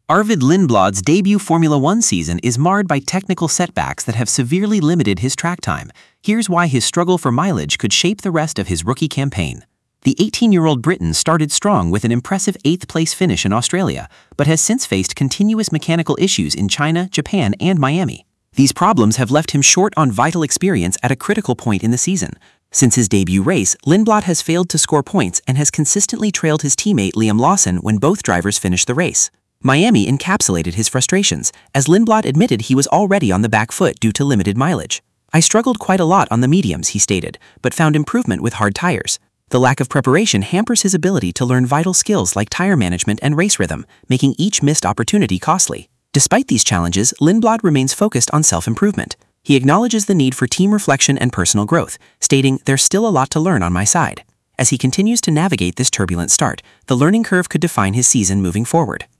Arvid Lindblad's debut Formula One season is marred by technical setbacks that have severely limited his track time. Here's why his struggle for mileage could shape the rest of his rookie campaign. The 18-year-old Briton started strong with an impressive 8th-place finish in Australia, but has since faced continuous mechanical issues in China, Japan, and Miami. These problems have left him short on vital experience at a critical point in the season. Since his debut race, Lindblad has failed to score points and has consistently trailed his teammate Liam Lawson when both drivers finished the race. Miami encapsulated his frustrations, as Lindblad admitted he was already on the back foot due to limited mileage. "I struggled quite a lot on the mediums," he stated, but found improvement with hard tires. The lack of preparation hampers his ability to learn vital skills like tire management and race rhythm, making each missed opportunity costly. Despite these challenges, Lindblad remains focused on self-improvement. He acknowledges the need for team reflection and personal growth, stating, "There's still a lot to learn on my side." As he continues to navigate this turbulent start, the learning curve could define his season moving forward.